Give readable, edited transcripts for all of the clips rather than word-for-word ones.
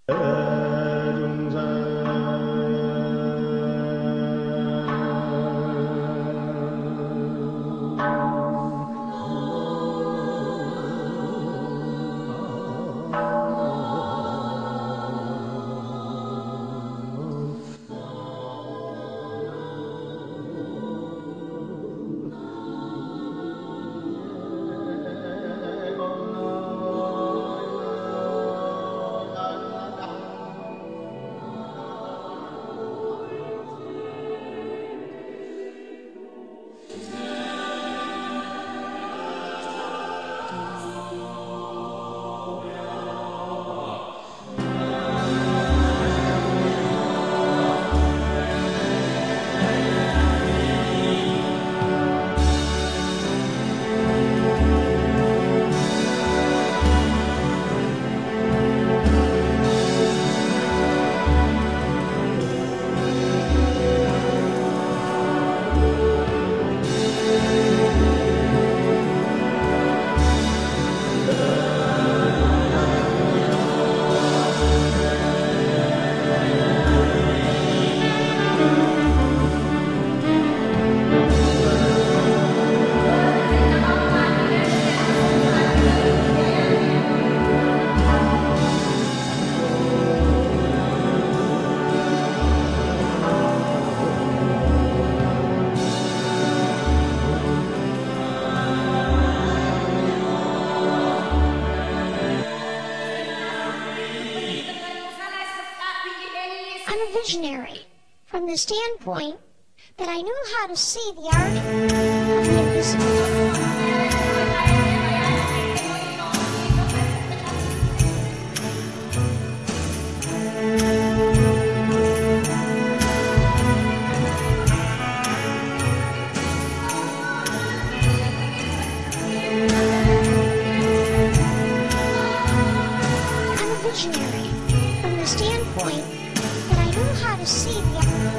I'm a visionary from the standpoint that I knew how to see the art of the invisible. I'm a visionary from the standpoint that I knew how to see the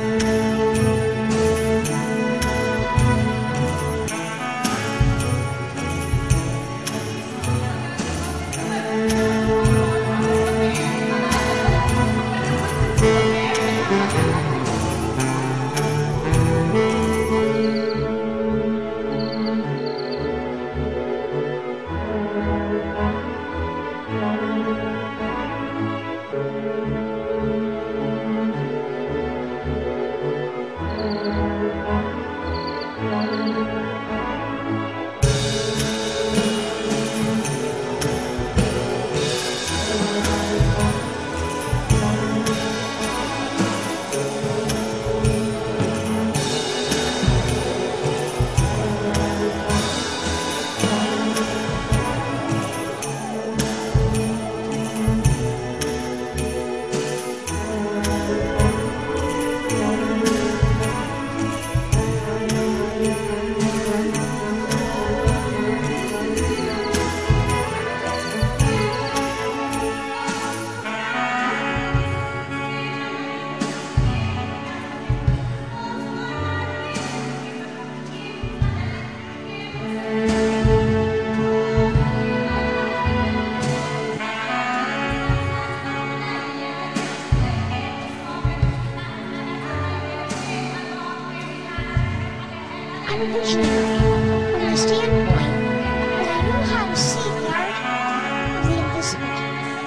I'm a visionary from the standpoint that I knew how to see the art of the invisible.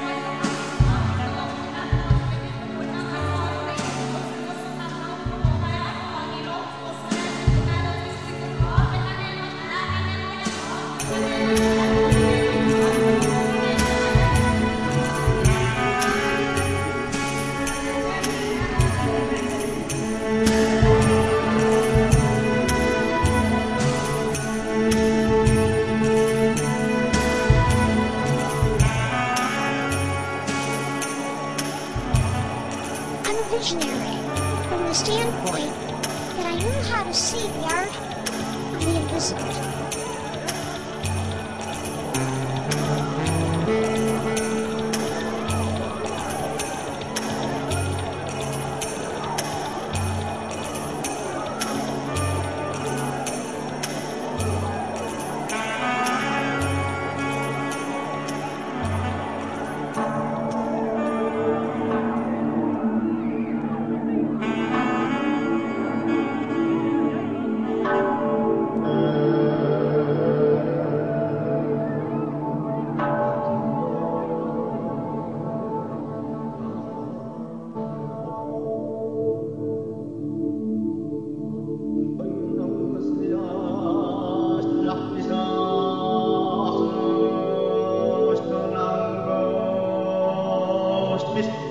I'm a visionary from the standpoint that I knew how to see the art of the invisible. Mr.